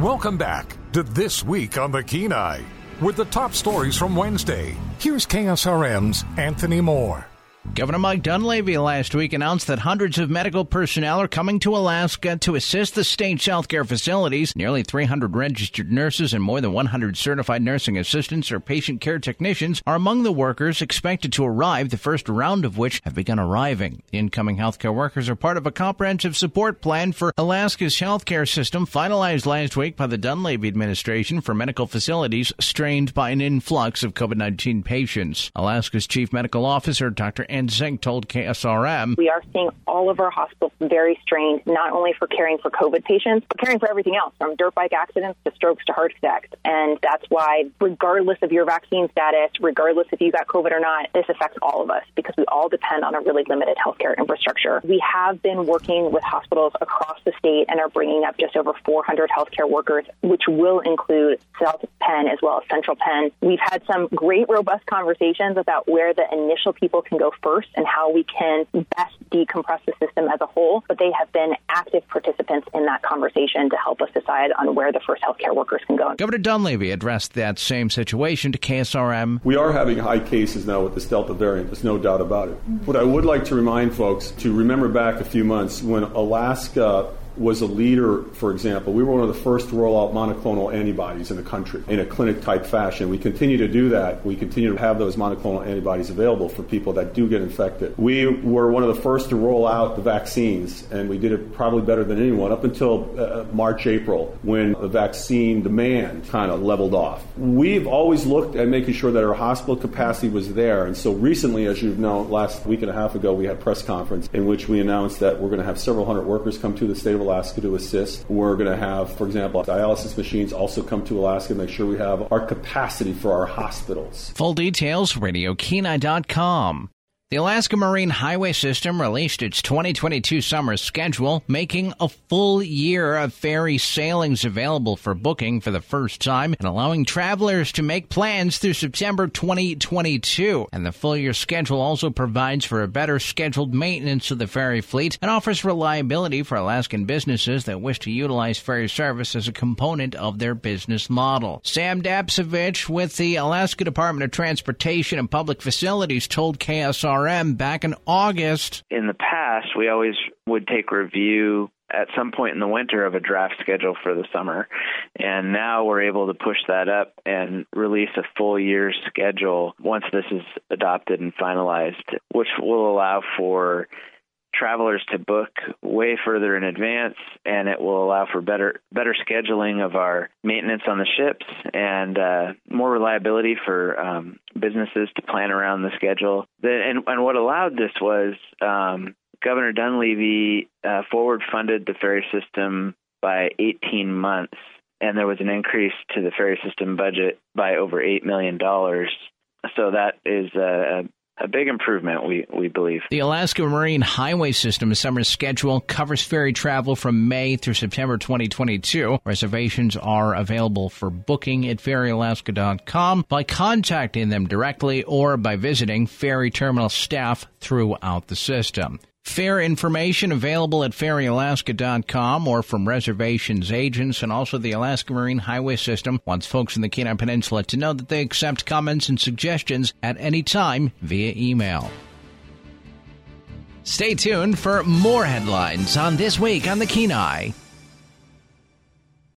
Welcome back to This Week on the Kenai. With the top stories from Wednesday, here's KSRM's Anthony Moore. Governor Mike Dunleavy last week announced that hundreds of medical personnel are coming to Alaska to assist the state's healthcare facilities. Nearly 300 registered nurses and more than 100 certified nursing assistants or patient care technicians are among the workers expected to arrive, the first round of which have begun arriving. The incoming healthcare workers are part of a comprehensive support plan for Alaska's healthcare system finalized last week by the Dunleavy administration for medical facilities strained by an influx of COVID-19 patients. Alaska's chief medical officer, Dr. Ann Zink, told KSRM, "We are seeing all of our hospitals very strained, not only for caring for COVID patients, but caring for everything else, from dirt bike accidents to strokes to heart attacks. And that's why, regardless of your vaccine status, regardless if you got COVID or not, this affects all of us because we all depend on a really limited healthcare infrastructure. We have been working with hospitals across the state and are bringing up just over 400 healthcare workers, which will include South Penn as well as Central Penn. We've had some great, robust conversations about where the initial people can go first and how we can best decompress the system as a whole, but they have been active participants in that conversation to help us decide on where the first healthcare workers can go." Governor Dunleavy addressed that same situation to KSRM. We are having high cases now with this Delta variant. There's no doubt about it. But I would like to remind folks to remember back a few months when Alaska was a leader, for example. We were one of the first to roll out monoclonal antibodies in the country in a clinic-type fashion. We continue to do that. We continue to have those monoclonal antibodies available for people that do get infected. We were one of the first to roll out the vaccines, and we did it probably better than anyone up until March, April, when the vaccine demand kind of leveled off. We've always looked at making sure that our hospital capacity was there, and so recently, as you've known, last week and a half ago, we had a press conference in which we announced that we're going to have several hundred workers come to the state of Alaska to assist. We're going to have, for example, dialysis machines also come to Alaska to make sure we have our capacity for our hospitals. Full details, RadioKenai.com. The Alaska Marine Highway System released its 2022 summer schedule, making a full year of ferry sailings available for booking for the first time and allowing travelers to make plans through September 2022. And the full year schedule also provides for a better scheduled maintenance of the ferry fleet and offers reliability for Alaskan businesses that wish to utilize ferry service as a component of their business model. Sam Dapsevich with the Alaska Department of Transportation and Public Facilities told KSRM back in August. In the past, we always would take review at some point in the winter of a draft schedule for the summer. And now we're able to push that up and release a full year's schedule once this is adopted and finalized, which will allow for travelers to book way further in advance, and it will allow for better scheduling of our maintenance on the ships and more reliability for businesses to plan around the schedule. And what allowed this was Governor Dunleavy forward funded the ferry system by 18 months, and there was an increase to the ferry system budget by over $8 million. So that is a big improvement, we believe. The Alaska Marine Highway System summer schedule covers ferry travel from May through September 2022. Reservations are available for booking at ferryalaska.com by contacting them directly or by visiting ferry terminal staff throughout the system. Fare information available at ferryalaska.com or from reservations agents, and also the Alaska Marine Highway System wants folks in the Kenai Peninsula to know that they accept comments and suggestions at any time via email. Stay tuned for more headlines on This Week on the Kenai.